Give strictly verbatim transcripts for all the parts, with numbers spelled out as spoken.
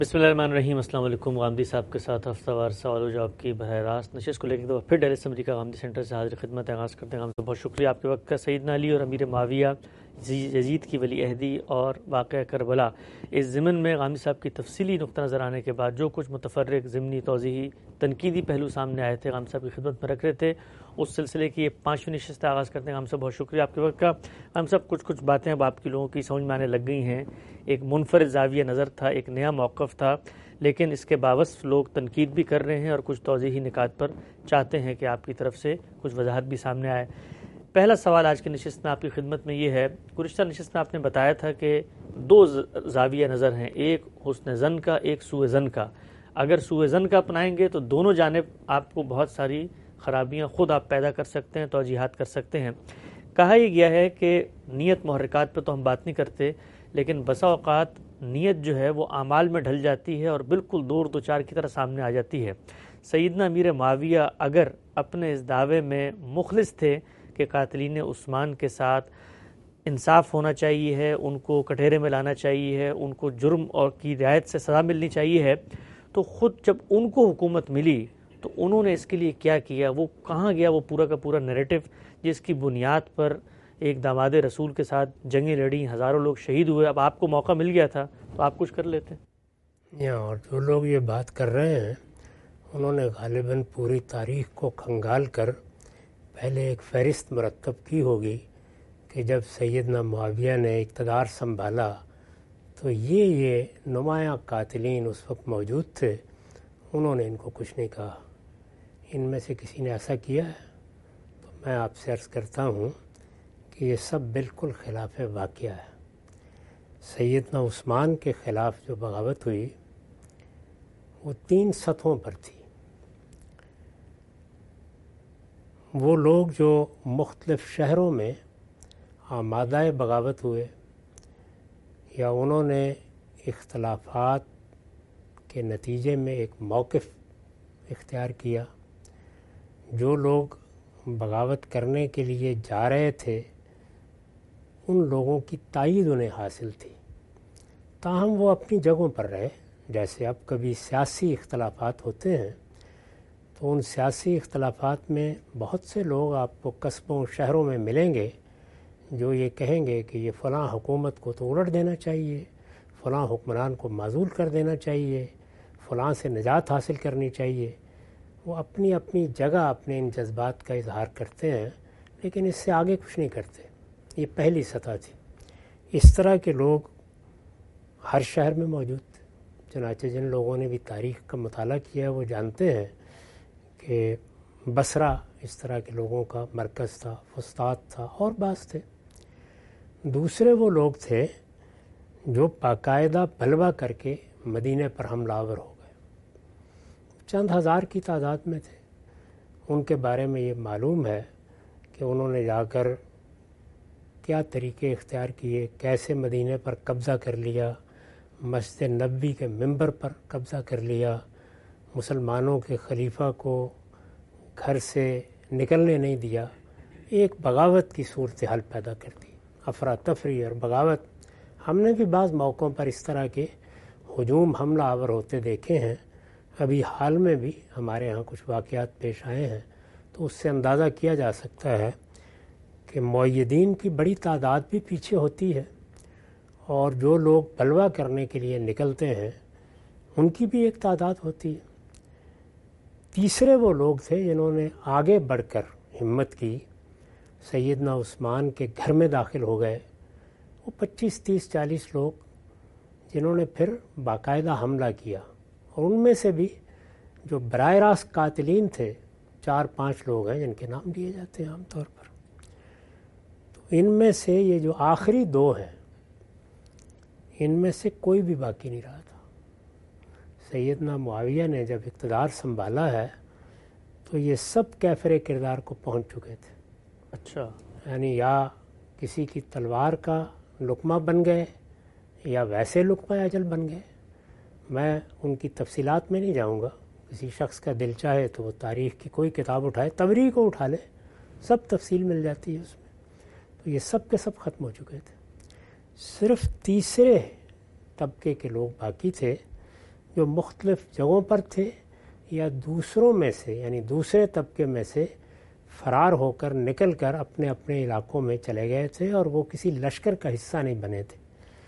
بسم اللہ الرحمن الرحیم۔ السلام علیکم۔ غامدی صاحب کے ساتھ ہفتہ وار سوال و جواب کی براہ راست نشست کو لے کے دو پھر ڈیلس امریکہ غامدی سینٹر سے حاضر خدمت آغاز کرتے ہیں۔ غامدی بہت شکریہ آپ کے وقت کا۔ سیدنا علی اور امیر معاویہ یزید کی ولی عہدی اور واقعہ کربلا، اس ضمن میں غامدی صاحب کی تفصیلی نقطہ نظر آنے کے بعد جو کچھ متفرق ضمنی توضیحی تنقیدی پہلو سامنے آئے تھے غامدی صاحب کی خدمت میں رکھ رہے تھے، اس سلسلے کی یہ پانچویں نشست آغاز کرتے ہیں۔ غامدی صاحب بہت شکریہ آپ کے وقت کا۔ غامدی صاحب کچھ کچھ باتیں اب آپ کی لوگوں کی سمجھ میں آنے لگ گئی ہیں۔ ایک منفرد زاویہ نظر تھا، ایک نیا موقف تھا، لیکن اس کے باوجود لوگ تنقید بھی کر رہے ہیں اور کچھ توضیحی نکات پر چاہتے ہیں کہ آپ کی طرف سے کچھ وضاحت بھی سامنے آئے۔ پہلا سوال آج کی نشست میں آپ کی خدمت میں یہ ہے، گزشتہ نشست میں آپ نے بتایا تھا کہ دو زاویہ نظر ہیں، ایک حسن ظن کا، ایک سوء ظن کا۔ اگر سوء ظن کا اپنائیں گے تو دونوں جانب آپ کو بہت ساری خرابیاں خود آپ پیدا کر سکتے ہیں، توجیحات کر سکتے ہیں۔ کہا یہ گیا ہے کہ نیت محرکات پہ تو ہم بات نہیں کرتے، لیکن بسا اوقات نیت جو ہے وہ اعمال میں ڈھل جاتی ہے اور بالکل دور دو چار کی طرح سامنے آ جاتی ہے۔ سیدنا امیر معاویہ اگر اپنے اس دعوے میں مخلص تھے کہ قاتلین عثمان کے ساتھ انصاف ہونا چاہیے ہے، ان کو کٹہرے میں لانا چاہیے ہے، ان کو جرم اور کی رعایت سے سزا ملنی چاہیے ہے، تو خود جب ان کو حکومت ملی تو انہوں نے اس کے لیے کیا کیا، وہ کہاں گیا وہ پورا کا پورا نیریٹو جس کی بنیاد پر ایک داماد رسول کے ساتھ جنگیں لڑی، ہزاروں لوگ شہید ہوئے۔ اب آپ کو موقع مل گیا تھا تو آپ کچھ کر لیتے۔ یا اور جو لوگ یہ بات کر رہے ہیں انہوں نے غالباً پوری تاریخ کو کھنگال کر پہلے ایک فہرست مرتب کی ہوگی کہ جب سیدنا معاویہ نے اقتدار سنبھالا تو یہ یہ نمایاں قاتلین اس وقت موجود تھے، انہوں نے ان کو کچھ نہیں کہا۔ ان میں سے کسی نے ایسا کیا ہے؟ تو میں آپ سے عرض کرتا ہوں کہ یہ سب بالکل خلاف واقعہ ہے۔ سیدنا عثمان کے خلاف جو بغاوت ہوئی وہ تین سطحوں پر تھی۔ وہ لوگ جو مختلف شہروں میں آمادہ بغاوت ہوئے یا انہوں نے اختلافات کے نتیجے میں ایک موقف اختیار کیا، جو لوگ بغاوت کرنے کے لیے جا رہے تھے ان لوگوں کی تائید انہیں حاصل تھی، تاہم وہ اپنی جگہوں پر رہے۔ جیسے اب کبھی سیاسی اختلافات ہوتے ہیں تو ان سیاسی اختلافات میں بہت سے لوگ آپ کو قصبوں شہروں میں ملیں گے جو یہ کہیں گے کہ یہ فلاں حکومت کو تو الٹ دینا چاہیے، فلاں حکمران کو معزول کر دینا چاہیے، فلاں سے نجات حاصل کرنی چاہیے۔ وہ اپنی اپنی جگہ اپنے ان جذبات کا اظہار کرتے ہیں، لیکن اس سے آگے کچھ نہیں کرتے۔ یہ پہلی سطح تھی۔ اس طرح کے لوگ ہر شہر میں موجود تھے۔ چنانچہ جن لوگوں نے بھی تاریخ کا مطالعہ کیا ہے وہ جانتے ہیں کہ بصرہ اس طرح کے لوگوں کا مرکز تھا، فسطاط تھا اور بعض تھے۔ دوسرے وہ لوگ تھے جو باقاعدہ بلوا کر کے مدینے پر حملہ آور ہو گئے، چند ہزار کی تعداد میں تھے۔ ان کے بارے میں یہ معلوم ہے کہ انہوں نے جا کر کیا طریقے اختیار کیے، کیسے مدینے پر قبضہ کر لیا، مسجد نبوی کے منبر پر قبضہ کر لیا، مسلمانوں کے خلیفہ کو گھر سے نکلنے نہیں دیا، ایک بغاوت کی صورتحال پیدا کر دی، افراتفری اور بغاوت۔ ہم نے بھی بعض موقعوں پر اس طرح کے ہجوم حملہ آور ہوتے دیکھے ہیں، ابھی حال میں بھی ہمارے ہاں کچھ واقعات پیش آئے ہیں، تو اس سے اندازہ کیا جا سکتا ہے کہ مؤیدین کی بڑی تعداد بھی پیچھے ہوتی ہے، اور جو لوگ بلوا کرنے کے لیے نکلتے ہیں ان کی بھی ایک تعداد ہوتی ہے۔ تیسرے وہ لوگ تھے جنہوں نے آگے بڑھ کر ہمت کی، سیدنا عثمان کے گھر میں داخل ہو گئے، وہ پچیس تیس چالیس لوگ جنہوں نے پھر باقاعدہ حملہ کیا، اور ان میں سے بھی جو براہ راست قاتلین تھے چار پانچ لوگ ہیں جن کے نام لیے جاتے ہیں عام طور پر۔ تو ان میں سے یہ جو آخری دو ہیں ان میں سے کوئی بھی باقی نہیں رہا تھا۔ سیدنا معاویہ نے جب اقتدار سنبھالا ہے تو یہ سب کیفر کردار کو پہنچ چکے تھے۔ اچھا، یعنی یا کسی کی تلوار کا لقمہ بن گئے یا ویسے لقمہ اجل بن گئے۔ میں ان کی تفصیلات میں نہیں جاؤں گا، کسی شخص کا دل چاہے تو وہ تاریخ کی کوئی کتاب اٹھائے، تبری کو اٹھا لے، سب تفصیل مل جاتی ہے اس میں۔ تو یہ سب کے سب ختم ہو چکے تھے۔ صرف تیسرے طبقے کے لوگ باقی تھے جو مختلف جگہوں پر تھے یا دوسروں میں سے یعنی دوسرے طبقے میں سے فرار ہو کر نکل کر اپنے اپنے علاقوں میں چلے گئے تھے اور وہ کسی لشکر کا حصہ نہیں بنے تھے.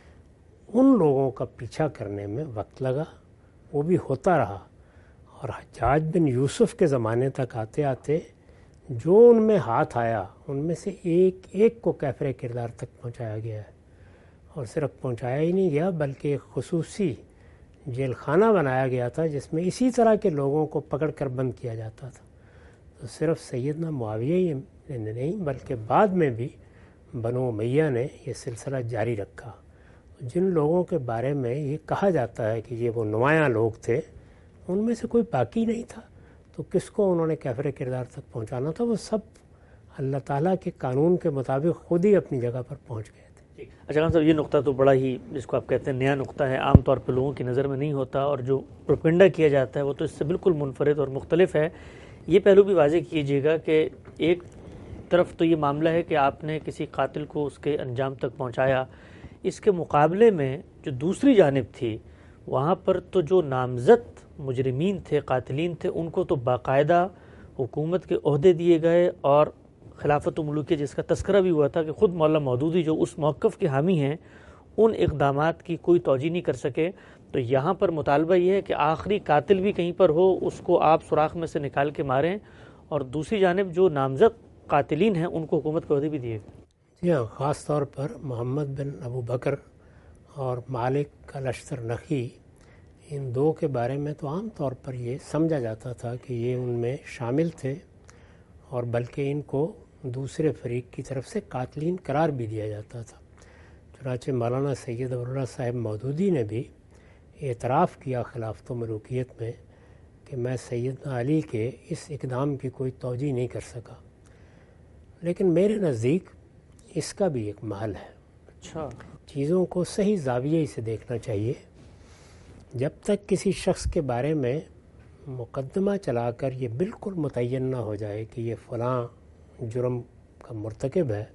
ان لوگوں کا پیچھا کرنے میں وقت لگا، وہ بھی ہوتا رہا، اور حجاج بن یوسف کے زمانے تک آتے آتے جو ان میں ہاتھ آیا ان میں سے ایک ایک کو کیفر کردار تک پہنچایا گیا ہے. اور صرف پہنچایا ہی نہیں گیا بلکہ ایک خصوصی جیل خانہ بنایا گیا تھا جس میں اسی طرح کے لوگوں کو پکڑ کر بند کیا جاتا تھا. تو صرف سیدنا معاویہ ہی نہیں بلکہ بعد میں بھی بنو امیہ نے یہ سلسلہ جاری رکھا. جن لوگوں کے بارے میں یہ کہا جاتا ہے کہ یہ وہ نمایاں لوگ تھے، ان میں سے کوئی باقی نہیں تھا. تو کس کو انہوں نے کیفر کردار تک پہنچانا تھا؟ وہ سب اللہ تعالیٰ کے قانون کے مطابق خود ہی اپنی جگہ پر پہنچ گئے تھے. اچھا خان صاحب، یہ نقطہ تو بڑا ہی جس کو آپ کہتے ہیں نیا نقطہ ہے، عام طور پہ لوگوں کی نظر میں نہیں ہوتا، اور جو پروپیگنڈا کیا جاتا ہے وہ تو اس سے بالکل منفرد اور مختلف ہے. یہ پہلو بھی واضح کیجیے گا کہ ایک طرف تو یہ معاملہ ہے کہ آپ نے کسی قاتل کو اس کے انجام تک پہنچایا، اس کے مقابلے میں جو دوسری جانب تھی وہاں پر تو جو نامزد مجرمین تھے، قاتلین تھے، ان کو تو باقاعدہ حکومت کے عہدے دیے گئے، اور خلافت و ملوکیہ جس کا تذکرہ بھی ہوا تھا کہ خود مولانا مودودی جو اس موقف کے حامی ہیں ان اقدامات کی کوئی توجیہ نہیں کر سکے. تو یہاں پر مطالبہ یہ ہے کہ آخری قاتل بھی کہیں پر ہو اس کو آپ سوراخ میں سے نکال کے ماریں، اور دوسری جانب جو نامزد قاتلین ہیں ان کو حکومت کے عہدے بھی دیے. جی ہاں، خاص طور پر محمد بن ابو بکر اور مالک کا لشتر نخی، ان دو کے بارے میں تو عام طور پر یہ سمجھا جاتا تھا کہ یہ ان میں شامل تھے، اور بلکہ ان کو دوسرے فریق کی طرف سے قاتلین قرار بھی دیا جاتا تھا. چنانچہ مولانا سید ابواللہ صاحب مودودی نے بھی اعتراف کیا خلافت و ملوکیت میں کہ میں سیدنا علی کے اس اقدام کی کوئی توجیہ نہیں کر سکا، لیکن میرے نزدیک اس کا بھی ایک محل ہے. اچھا، چیزوں کو صحیح زاویے سے دیکھنا چاہیے. جب تک کسی شخص کے بارے میں مقدمہ چلا کر یہ بالکل متعین نہ ہو جائے کہ یہ فلاں جرم کا مرتکب ہے،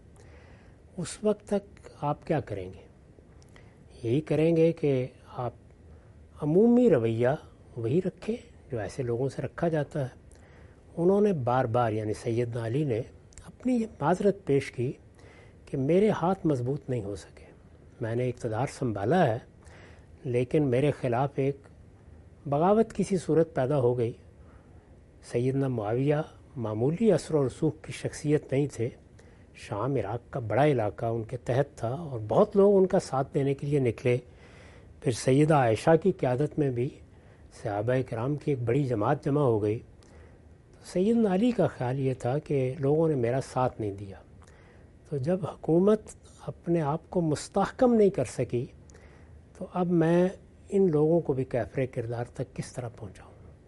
اس وقت تک آپ کیا کریں گے؟ یہی کریں گے کہ آپ عمومی رویہ وہی رکھیں جو ایسے لوگوں سے رکھا جاتا ہے. انہوں نے بار بار یعنی سیدنا علی نے اپنی یہ معذرت پیش کی کہ میرے ہاتھ مضبوط نہیں ہو سکے، میں نے اقتدار سنبھالا ہے لیکن میرے خلاف ایک بغاوت کی سی صورت پیدا ہو گئی. سیدنا معاویہ معمولی اثر و رسوخ کی شخصیت نہیں تھے، شام عراق کا بڑا علاقہ ان کے تحت تھا اور بہت لوگ ان کا ساتھ دینے کے لیے نکلے. پھر سیدہ عائشہ کی قیادت میں بھی صحابہ کرام کی ایک بڑی جماعت جمع ہو گئی. سیدنا علی کا خیال یہ تھا کہ لوگوں نے میرا ساتھ نہیں دیا، تو جب حکومت اپنے آپ کو مستحکم نہیں کر سکی تو اب میں ان لوگوں کو بھی کیفر کردار تک کس طرح پہنچاؤں؟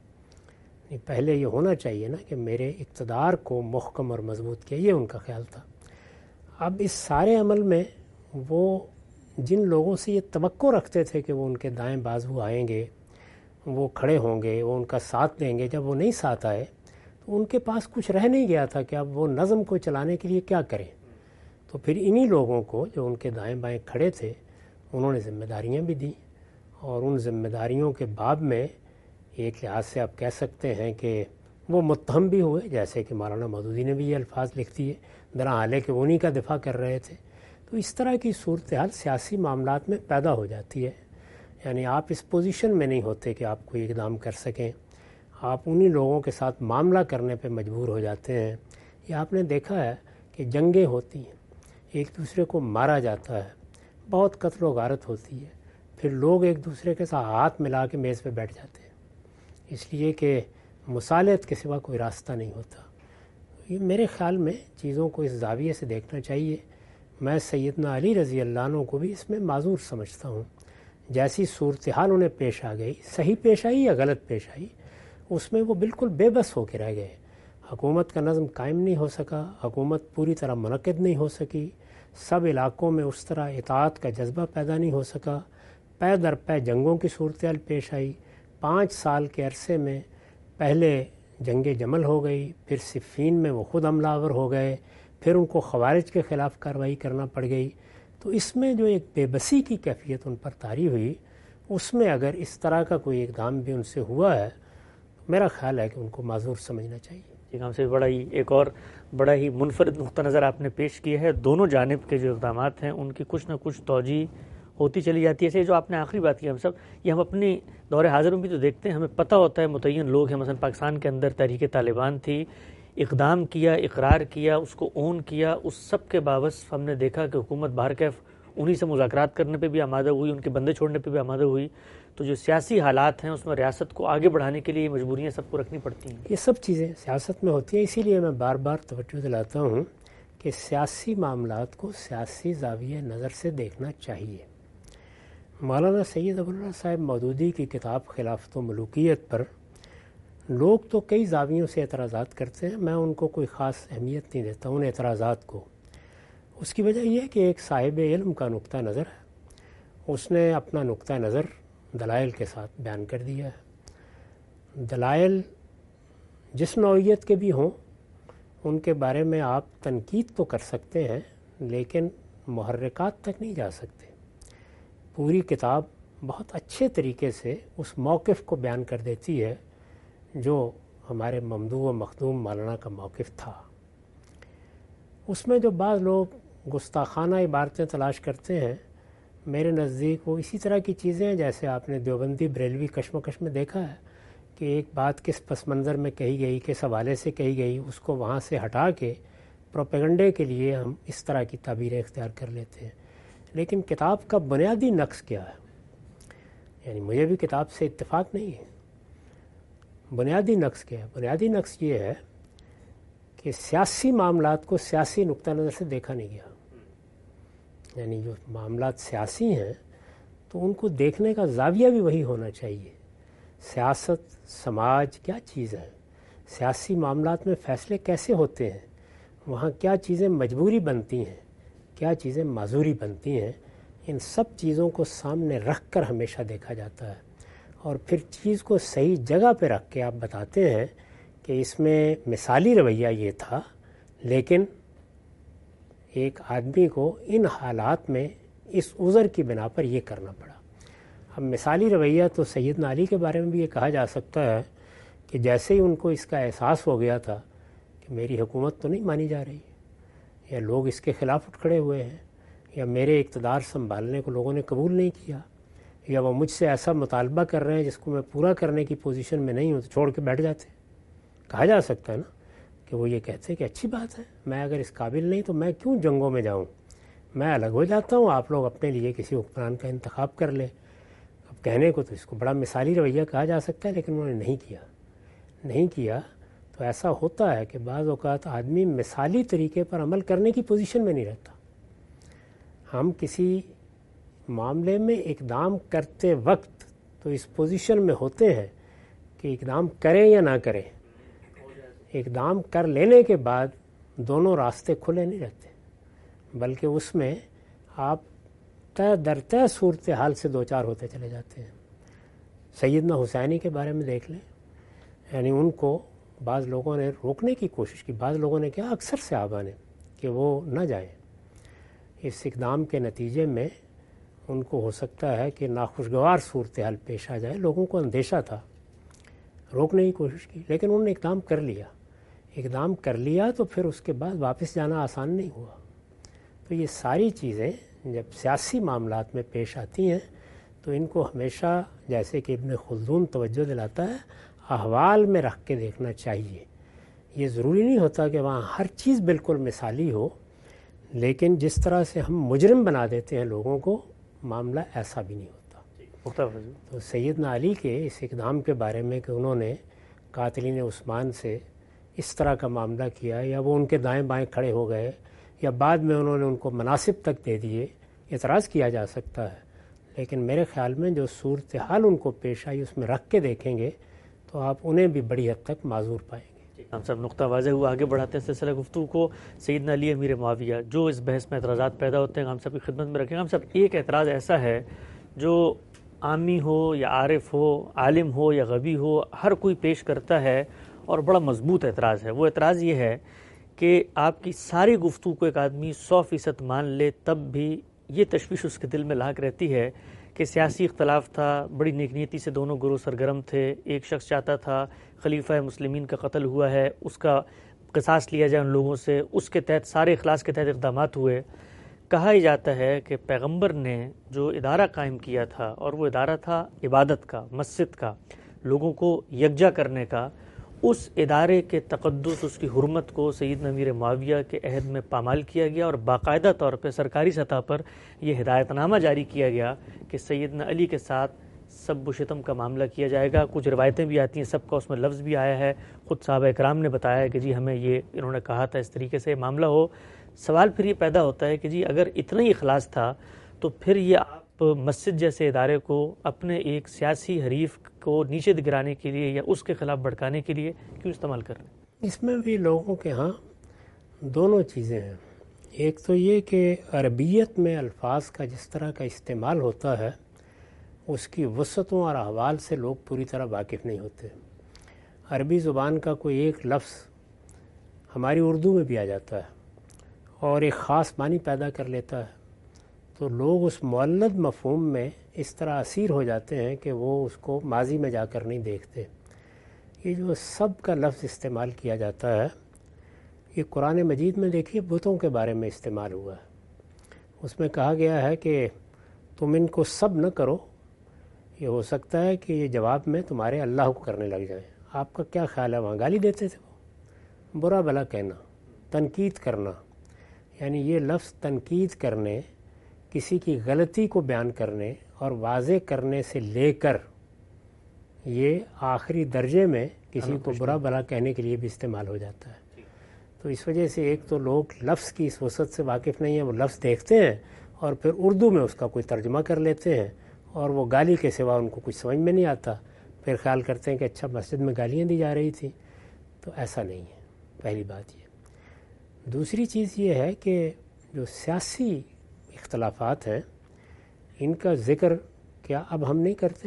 پہلے یہ ہونا چاہیے نا کہ میرے اقتدار کو محکم اور مضبوط کیا، یہ ان کا خیال تھا. اب اس سارے عمل میں وہ جن لوگوں سے یہ توقع رکھتے تھے کہ وہ ان کے دائیں بازو آئیں گے، وہ کھڑے ہوں گے، وہ ان کا ساتھ دیں گے، جب وہ نہیں ساتھ آئے تو ان کے پاس کچھ رہ نہیں گیا تھا کہ اب وہ نظم کو چلانے کے لیے کیا کریں. تو پھر انہی لوگوں کو جو ان کے دائیں بائیں کھڑے تھے انہوں نے ذمہ داریاں بھی دیں، اور ان ذمہ داریوں کے باب میں ایک لحاظ سے آپ کہہ سکتے ہیں کہ وہ متہم بھی ہوئے، جیسے کہ مولانا مودودی نے بھی یہ الفاظ لکھ دیے، درحالے کہ انہی کا دفاع کر رہے تھے. تو اس طرح کی صورتحال سیاسی معاملات میں پیدا ہو جاتی ہے. یعنی آپ اس پوزیشن میں نہیں ہوتے کہ آپ کوئی اقدام کر سکیں، آپ انہی لوگوں کے ساتھ معاملہ کرنے پہ مجبور ہو جاتے ہیں. یہ آپ نے دیکھا ہے کہ جنگیں ہوتی ہیں، ایک دوسرے کو مارا جاتا ہے، بہت قتل و غارت ہوتی ہے، پھر لوگ ایک دوسرے کے ساتھ ہاتھ ملا کے میز پہ بیٹھ جاتے ہیں، اس لیے کہ مصالحت کے سوا کوئی راستہ نہیں ہوتا. یہ میرے خیال میں چیزوں کو اس زاویے سے دیکھنا چاہیے. میں سیدنا علی رضی اللہ عنہ کو بھی اس میں معذور سمجھتا ہوں. جیسی صورتحال انہیں پیش آ گئی، صحیح پیش آئی یا غلط پیش آئی، اس میں وہ بالکل بے بس ہو کے رہ گئے. حکومت کا نظم قائم نہیں ہو سکا، حکومت پوری طرح منعقد نہیں ہو سکی، سب علاقوں میں اس طرح اطاعت کا جذبہ پیدا نہیں ہو سکا، پے در پے جنگوں کی صورتحال پیش آئی. پانچ سال کے عرصے میں پہلے جنگ جمل ہو گئی، پھر صفین میں وہ خود حملہ آور ہو گئے، پھر ان کو خوارج کے خلاف کارروائی کرنا پڑ گئی. تو اس میں جو ایک بے بسی کی کیفیت ان پر طاری ہوئی، اس میں اگر اس طرح کا کوئی اقدام بھی ان سے ہوا ہے تو میرا خیال ہے کہ ان کو معذور سمجھنا چاہیے۔ ایک ہم سے بڑا ہی ایک اور بڑا ہی منفرد نقطہ نظر آپ نے پیش کیا ہے۔ دونوں جانب کے جو اقدامات ہیں ان کی کچھ نہ کچھ توجہ ہوتی چلی جاتی ہے۔ جو آپ نے آخری بات کی، ہم سب یہ ہم اپنی دور حاضر میں بھی تو دیکھتے ہیں، ہمیں پتہ ہوتا ہے متعین لوگ ہیں، مثلا پاکستان کے اندر تحریک طالبان تھی، اقدام کیا، اقرار کیا، اس کو اون کیا، اس سب کے باوجود ہم نے دیکھا کہ حکومت بہرکیف انہی سے مذاکرات کرنے پہ بھی آمادہ ہوئی، ان کے بندے چھوڑنے پہ بھی آمادہ ہوئی۔ تو جو سیاسی حالات ہیں اس میں ریاست کو آگے بڑھانے کے لیے یہ مجبوریاں سب کو رکھنی پڑتی ہیں۔ یہ سب چیزیں سیاست میں ہوتی ہیں، اسی لیے میں بار بار توجہ دلاتا ہوں کہ سیاسی معاملات کو سیاسی زاویہ نظر سے دیکھنا چاہیے۔ مولانا سید ابو اللہ صاحب مودودی کی کتاب خلافت و ملوکیت پر لوگ تو کئی زاویوں سے اعتراضات کرتے ہیں، میں ان کو کوئی خاص اہمیت نہیں دیتا ان اعتراضات کو۔ اس کی وجہ یہ ہے کہ ایک صاحب علم کا نقطہ نظر ہے، اس نے اپنا نقطہ نظر دلائل کے ساتھ بیان کر دیا ہے۔ دلائل جس نوعیت کے بھی ہوں ان کے بارے میں آپ تنقید تو کر سکتے ہیں لیکن محرکات تک نہیں جا سکتے۔ پوری کتاب بہت اچھے طریقے سے اس موقف کو بیان کر دیتی ہے جو ہمارے ممدوح و مخدوم مولانا کا موقف تھا۔ اس میں جو بعض لوگ گستاخانہ عبارتیں تلاش کرتے ہیں، میرے نزدیک وہ اسی طرح کی چیزیں ہیں جیسے آپ نے دیوبندی بریلوی کشمکش میں دیکھا ہے کہ ایک بات کس پس منظر میں کہی گئی، کس حوالے سے کہی گئی، اس کو وہاں سے ہٹا کے پروپیگنڈے کے لیے ہم اس طرح کی تعبیریں اختیار کر لیتے ہیں۔ لیکن کتاب کا بنیادی نقص کیا ہے؟ یعنی مجھے بھی کتاب سے اتفاق نہیں ہے۔ بنیادی نقص کیا ہے؟ بنیادی نقص یہ ہے کہ سیاسی معاملات کو سیاسی نقطہ نظر سے دیکھا نہیں گیا۔ یعنی جو معاملات سیاسی ہیں تو ان کو دیکھنے کا زاویہ بھی وہی ہونا چاہیے۔ سیاست، سماج کیا چیز ہے، سیاسی معاملات میں فیصلے کیسے ہوتے ہیں، وہاں کیا چیزیں مجبوری بنتی ہیں، کیا چیزیں معذوری بنتی ہیں، ان سب چیزوں کو سامنے رکھ کر ہمیشہ دیکھا جاتا ہے، اور پھر چیز کو صحیح جگہ پہ رکھ کے آپ بتاتے ہیں کہ اس میں مثالی رویہ یہ تھا لیکن ایک آدمی کو ان حالات میں اس عذر کی بنا پر یہ کرنا پڑا۔ اب مثالی رویہ تو سیدنا علی کے بارے میں بھی یہ کہا جا سکتا ہے کہ جیسے ہی ان کو اس کا احساس ہو گیا تھا کہ میری حکومت تو نہیں مانی جا رہی، یا لوگ اس کے خلاف اٹھ کھڑے ہوئے ہیں، یا میرے اقتدار سنبھالنے کو لوگوں نے قبول نہیں کیا، یا وہ مجھ سے ایسا مطالبہ کر رہے ہیں جس کو میں پورا کرنے کی پوزیشن میں نہیں ہوں، تو چھوڑ کے بیٹھ جاتے۔ کہا جا سکتا ہے نا کہ وہ یہ کہتے ہیں کہ اچھی بات ہے، میں اگر اس قابل نہیں تو میں کیوں جنگوں میں جاؤں، میں الگ ہو جاتا ہوں، آپ لوگ اپنے لیے کسی حکمران کا انتخاب کر لیں۔ اب کہنے کو تو اس کو بڑا مثالی رویہ کہا جا سکتا ہے لیکن انہوں نے نہیں کیا نہیں کیا تو ایسا ہوتا ہے کہ بعض اوقات آدمی مثالی طریقے پر عمل کرنے کی پوزیشن میں نہیں رہتا۔ ہم کسی معاملے میں اقدام کرتے وقت تو اس پوزیشن میں ہوتے ہیں کہ اقدام کریں یا نہ کریں۔ اقدام کر لینے کے بعد دونوں راستے کھلے نہیں رہتے، بلکہ اس میں آپ طے در طے صورتحال سے دو چار ہوتے چلے جاتے ہیں۔ سیدنا حسینی کے بارے میں دیکھ لیں، یعنی ان کو بعض لوگوں نے روکنے کی کوشش کی، بعض لوگوں نے کیا اکثر صحابہ نے کہ وہ نہ جائیں۔ اس اقدام کے نتیجے میں ان کو ہو سکتا ہے کہ ناخوشگوار صورتحال پیش آ جائے، لوگوں کو اندیشہ تھا، روکنے کی کوشش کی، لیکن انہوں نے اقدام کر لیا اقدام کر لیا تو پھر اس کے بعد واپس جانا آسان نہیں ہوا۔ تو یہ ساری چیزیں جب سیاسی معاملات میں پیش آتی ہیں تو ان کو ہمیشہ، جیسے کہ ابن خلدون توجہ دلاتا ہے، احوال میں رکھ کے دیکھنا چاہیے۔ یہ ضروری نہیں ہوتا کہ وہاں ہر چیز بالکل مثالی ہو، لیکن جس طرح سے ہم مجرم بنا دیتے ہیں لوگوں کو، معاملہ ایسا بھی نہیں ہوتا۔ تو سیدنا علی کے اس اقدام کے بارے میں کہ انہوں نے قاتلین عثمان سے اس طرح کا معاملہ کیا، یا وہ ان کے دائیں بائیں کھڑے ہو گئے، یا بعد میں انہوں نے ان کو مناصب تک دے دیے، اعتراض کیا جا سکتا ہے، لیکن میرے خیال میں جو صورتحال ان کو پیش آئی اس میں رکھ کے دیکھیں گے تو آپ انہیں بھی بڑی حد تک معذور پائیں گے۔ ہم سب نقطہ واضح ہوا، آگے بڑھاتے ہیں سلسلہ گفتگو کو۔ سیدنا علی امیر معاویہ، جو اس بحث میں اعتراضات پیدا ہوتے ہیں ہم سب کی خدمت میں رکھیں گے۔ ہم سب ایک اعتراض ایسا ہے جو عامی ہو یا عارف ہو، عالم ہو یا غبی ہو، ہر کوئی پیش کرتا ہے اور بڑا مضبوط اعتراض ہے۔ وہ اعتراض یہ ہے کہ آپ کی ساری گفتگو کو ایک آدمی سو فیصد مان لے تب بھی یہ تشویش اس کے دل میں لاحق رہتی ہے کہ کہ سیاسی اختلاف تھا، بڑی نیک نیتی سے دونوں گروہ سرگرم تھے. ایک شخص چاہتا تھا خلیفہ مسلمین کا قتل ہوا ہے اس کا قصاص لیا جائے ان لوگوں سے، اس کے تحت سارے اخلاص کے تحت اقدامات ہوئے. کہا ہی جاتا ہے کہ پیغمبر نے جو ادارہ قائم کیا تھا اور وہ ادارہ تھا عبادت کا، مسجد کا، لوگوں کو یکجا کرنے کا، اس ادارے کے تقدس، اس کی حرمت کو سیدنا امیر معاویہ کے عہد میں پامال کیا گیا اور باقاعدہ طور پہ سرکاری سطح پر یہ ہدایت نامہ جاری کیا گیا کہ سیدنا علی کے ساتھ سب و شتم کا معاملہ کیا جائے گا. کچھ روایتیں بھی آتی ہیں، سب کا اس میں لفظ بھی آیا ہے. خود صحابہ اکرام نے بتایا کہ جی ہمیں یہ انہوں نے کہا تھا اس طریقے سے معاملہ ہو. سوال پھر یہ پیدا ہوتا ہے کہ جی اگر اتنا ہی اخلاص تھا تو پھر یہ آپ مسجد جیسے ادارے کو اپنے ایک سیاسی حریف کو نیچے گرانے کے لیے یا اس کے خلاف بھڑکانے کے لیے کیوں استعمال کر رہے ہیں؟ اس میں بھی لوگوں کے ہاں دونوں چیزیں ہیں. ایک تو یہ کہ عربیت میں الفاظ کا جس طرح کا استعمال ہوتا ہے اس کی وسعتوں اور احوال سے لوگ پوری طرح واقف نہیں ہوتے. عربی زبان کا کوئی ایک لفظ ہماری اردو میں بھی آ جاتا ہے اور ایک خاص معنی پیدا کر لیتا ہے، تو لوگ اس مولد مفہوم میں اس طرح اسیر ہو جاتے ہیں کہ وہ اس کو ماضی میں جا کر نہیں دیکھتے. یہ جو سب کا لفظ استعمال کیا جاتا ہے یہ قرآن مجید میں دیکھیے بتوں کے بارے میں استعمال ہوا ہے. اس میں کہا گیا ہے کہ تم ان کو سب نہ کرو، یہ ہو سکتا ہے کہ یہ جواب میں تمہارے اللہ کو کرنے لگ جائیں. آپ کا کیا خیال ہے؟ وہاں گالی دیتے تھے وہ، برا بھلا کہنا، تنقید کرنا. یعنی یہ لفظ تنقید کرنے، کسی کی غلطی کو بیان کرنے اور واضح کرنے سے لے کر یہ آخری درجے میں کسی کو برا بھلا کہنے کے لیے بھی استعمال ہو جاتا ہے. تو اس وجہ سے ایک تو لوگ لفظ کی اس وسعت سے واقف نہیں ہیں، وہ لفظ دیکھتے ہیں اور پھر اردو میں اس کا کوئی ترجمہ کر لیتے ہیں اور وہ گالی کے سوا ان کو کچھ سمجھ میں نہیں آتا. پھر خیال کرتے ہیں کہ اچھا مسجد میں گالیاں دی جا رہی تھیں. تو ایسا نہیں ہے، پہلی بات یہ. دوسری چیز یہ ہے کہ جو سیاسی اختلافات ہیں ان کا ذکر کیا اب ہم نہیں کرتے؟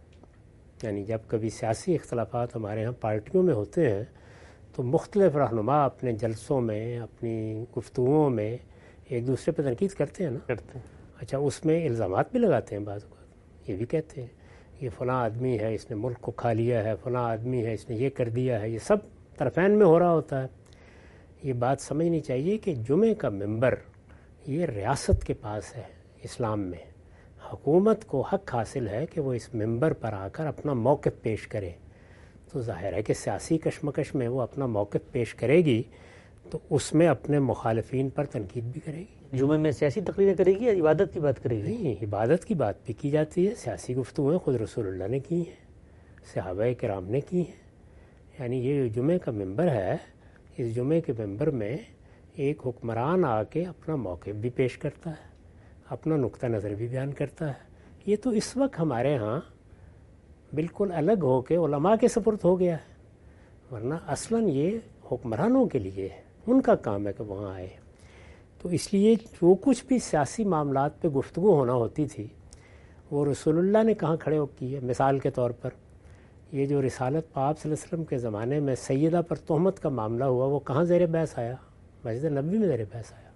یعنی جب کبھی سیاسی اختلافات ہمارے ہاں پارٹیوں میں ہوتے ہیں تو مختلف رہنما اپنے جلسوں میں، اپنی گفتگوؤں میں ایک دوسرے پہ تنقید کرتے ہیں نا. کرتے ہیں. اچھا، اس میں الزامات بھی لگاتے ہیں بعض اوقات. یہ بھی کہتے ہیں یہ فلاں آدمی ہے، اس نے ملک کو کھا لیا ہے، فلاں آدمی ہے، اس نے یہ کر دیا ہے. یہ سب طرفین میں ہو رہا ہوتا ہے. یہ بات سمجھنی چاہیے کہ جمعے کا ممبر یہ ریاست کے پاس ہے. اسلام میں حکومت کو حق حاصل ہے کہ وہ اس ممبر پر آ کر اپنا موقف پیش کرے. تو ظاہر ہے کہ سیاسی کشمکش میں وہ اپنا موقف پیش کرے گی تو اس میں اپنے مخالفین پر تنقید بھی کرے گی. جمعے میں سیاسی تقریریں کرے گی یا عبادت کی بات کرے گی؟ نہیں، عبادت کی بات بھی کی جاتی ہے. سیاسی گفتگویں خود رسول اللہ نے کی ہیں، صحابہ کرام نے کی ہیں. یعنی یہ جو جمعے کا ممبر ہے، اس جمعے کے ممبر میں ایک حکمران آ کے اپنا موقف بھی پیش کرتا ہے، اپنا نقطہ نظر بھی بیان کرتا ہے. یہ تو اس وقت ہمارے ہاں بالکل الگ ہو کے علماء کے سپرد ہو گیا ہے، ورنہ اصلاً یہ حکمرانوں کے لیے ہے، ان کا کام ہے کہ وہاں آئے. تو اس لیے جو کچھ بھی سیاسی معاملات پہ گفتگو ہونا ہوتی تھی وہ رسول اللہ نے کہاں کھڑے ہو کی ہے. مثال کے طور پر یہ جو رسالت پاک صلی اللہ علیہ وسلم کے زمانے میں سیدہ پر تہمت کا معاملہ ہوا، وہ کہاں زیر بحث آیا؟ مسجد نبوی میں زیر بحث آیا.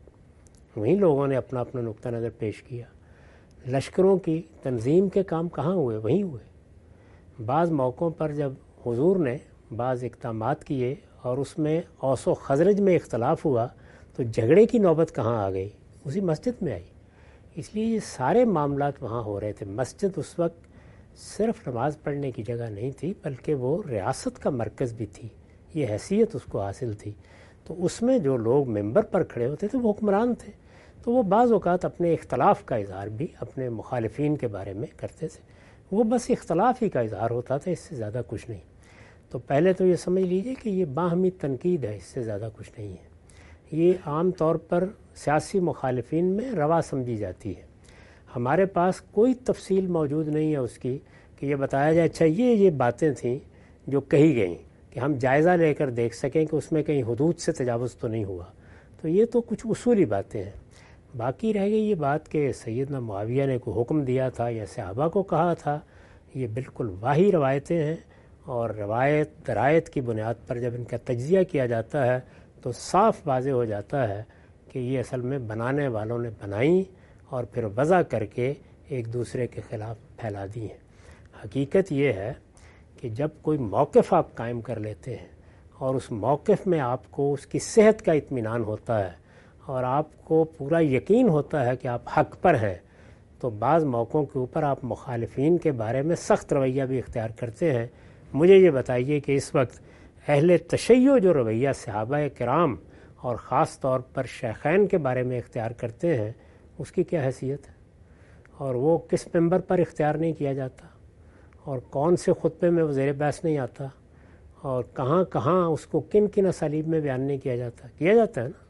وہیں لوگوں نے اپنا اپنا نقطہ نظر پیش کیا. لشکروں کی تنظیم کے کام کہاں ہوئے؟ وہیں ہوئے. بعض موقعوں پر جب حضور نے بعض اقدامات کیے اور اس میں اوس و خزرج میں اختلاف ہوا تو جھگڑے کی نوبت کہاں آ گئی؟ اسی مسجد میں آئی. اس لیے یہ سارے معاملات وہاں ہو رہے تھے. مسجد اس وقت صرف نماز پڑھنے کی جگہ نہیں تھی بلکہ وہ ریاست کا مرکز بھی تھی. یہ حیثیت اس کو حاصل تھی. تو اس میں جو لوگ ممبر پر کھڑے ہوتے تھے وہ حکمران تھے. تو وہ بعض اوقات اپنے اختلاف کا اظہار بھی اپنے مخالفین کے بارے میں کرتے تھے. وہ بس اختلاف ہی کا اظہار ہوتا تھا، اس سے زیادہ کچھ نہیں. تو پہلے تو یہ سمجھ لیجئے کہ یہ باہمی تنقید ہے، اس سے زیادہ کچھ نہیں ہے. یہ عام طور پر سیاسی مخالفین میں روا سمجھی جاتی ہے. ہمارے پاس کوئی تفصیل موجود نہیں ہے اس کی کہ یہ بتایا جائے اچھا یہ یہ باتیں تھیں جو کہی گئیں کہ ہم جائزہ لے کر دیکھ سکیں کہ اس میں کہیں حدود سے تجاوز تو نہیں ہوا. تو یہ تو کچھ اصولی باتیں ہیں. باقی رہ گئی یہ بات کہ سیدنا معاویہ نے کوئی حکم دیا تھا یا صحابہ کو کہا تھا، یہ بالکل واہی روایتیں ہیں. اور روایت درایت کی بنیاد پر جب ان کا تجزیہ کیا جاتا ہے تو صاف واضح ہو جاتا ہے کہ یہ اصل میں بنانے والوں نے بنائیں اور پھر وضع کر کے ایک دوسرے کے خلاف پھیلا دی ہیں۔ حقیقت یہ ہے کہ جب کوئی موقف آپ قائم کر لیتے ہیں اور اس موقف میں آپ کو اس کی صحت کا اطمینان ہوتا ہے اور آپ کو پورا یقین ہوتا ہے کہ آپ حق پر ہیں، تو بعض موقعوں کے اوپر آپ مخالفین کے بارے میں سخت رویہ بھی اختیار کرتے ہیں۔ مجھے یہ بتائیے کہ اس وقت اہل تشیع جو رویہ صحابہ کرام اور خاص طور پر شیخین کے بارے میں اختیار کرتے ہیں، اس کی کیا حیثیت ہے، اور وہ کس ممبر پر اختیار نہیں کیا جاتا، اور کون سے خطبے میں وہ زیر بحث نہیں آتا، اور کہاں کہاں اس کو کن کن اسالیب میں بیان نہیں کیا جاتا کیا جاتا ہے نا۔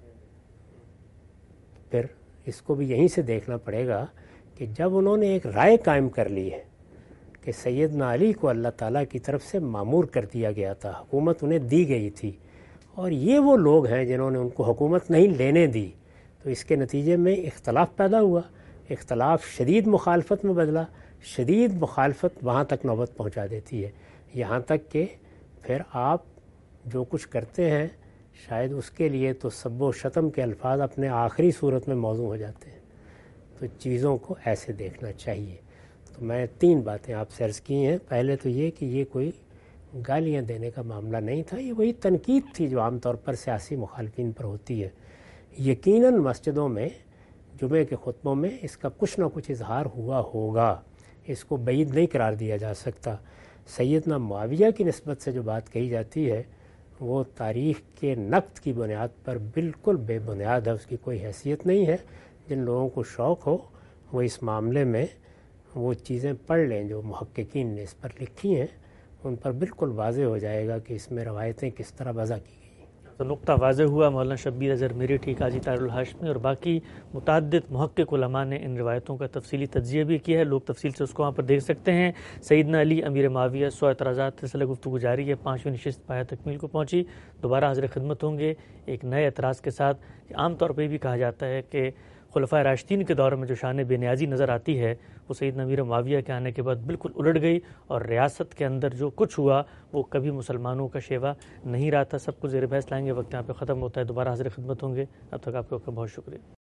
پھر اس کو بھی یہیں سے دیکھنا پڑے گا کہ جب انہوں نے ایک رائے قائم کر لی ہے کہ سیدنا علی کو اللہ تعالیٰ کی طرف سے مامور کر دیا گیا تھا، حکومت انہیں دی گئی تھی، اور یہ وہ لوگ ہیں جنہوں نے ان کو حکومت نہیں لینے دی، تو اس کے نتیجے میں اختلاف پیدا ہوا، اختلاف شدید مخالفت میں بدلا، شدید مخالفت وہاں تک نوبت پہنچا دیتی ہے، یہاں تک کہ پھر آپ جو کچھ کرتے ہیں شاید اس کے لیے تو سب و شتم کے الفاظ اپنے آخری صورت میں موزوں ہو جاتے ہیں۔ تو چیزوں کو ایسے دیکھنا چاہیے۔ تو میں تین باتیں آپ سے عرض کی ہیں۔ پہلے تو یہ کہ یہ کوئی گالیاں دینے کا معاملہ نہیں تھا، یہ وہی تنقید تھی جو عام طور پر سیاسی مخالفین پر ہوتی ہے۔ یقیناً مسجدوں میں جمعے کے خطبوں میں اس کا کچھ نہ کچھ اظہار ہوا ہوگا، اس کو بعید نہیں قرار دیا جا سکتا۔ سیدنا معاویہ کی نسبت سے جو بات کہی جاتی ہے وہ تاریخ کے نقد کی بنیاد پر بالکل بے بنیاد ہے، اس کی کوئی حیثیت نہیں ہے۔ جن لوگوں کو شوق ہو وہ اس معاملے میں وہ چیزیں پڑھ لیں جو محققین نے اس پر لکھی ہیں، ان پر بالکل واضح ہو جائے گا کہ اس میں روایتیں کس طرح وضع کی گئی ہیں۔ تو نقطہ واضح ہوا۔ مولانا شبیر اظہر میرٹھی، قاضی طاہر الہاشمی اور باقی متعدد محقق علماء نے ان روایتوں کا تفصیلی تجزیہ بھی کیا ہے، لوگ تفصیل سے اس کو وہاں پر دیکھ سکتے ہیں۔ سیدنا علی امیر معاویہ سو اعتراضات سلسلہ گفتگو جاری ہے، پانچویں نشست پایہ تکمیل کو پہنچی، دوبارہ حاضر خدمت ہوں گے ایک نئے اعتراض کے ساتھ۔ عام طور پہ بھی کہا جاتا ہے کہ خلفائے راشدین کے دور میں جو شان بے نیازی نظر آتی ہے وہ سیدنا امیر معاویہ کے آنے کے بعد بالکل الٹ گئی، اور ریاست کے اندر جو کچھ ہوا وہ کبھی مسلمانوں کا شیوا نہیں رہا تھا۔ سب کو زیر بحث لائیں گے، وقت یہاں پہ ختم ہوتا ہے، دوبارہ حاضر خدمت ہوں گے، اب تک آپ کا بہت شکریہ۔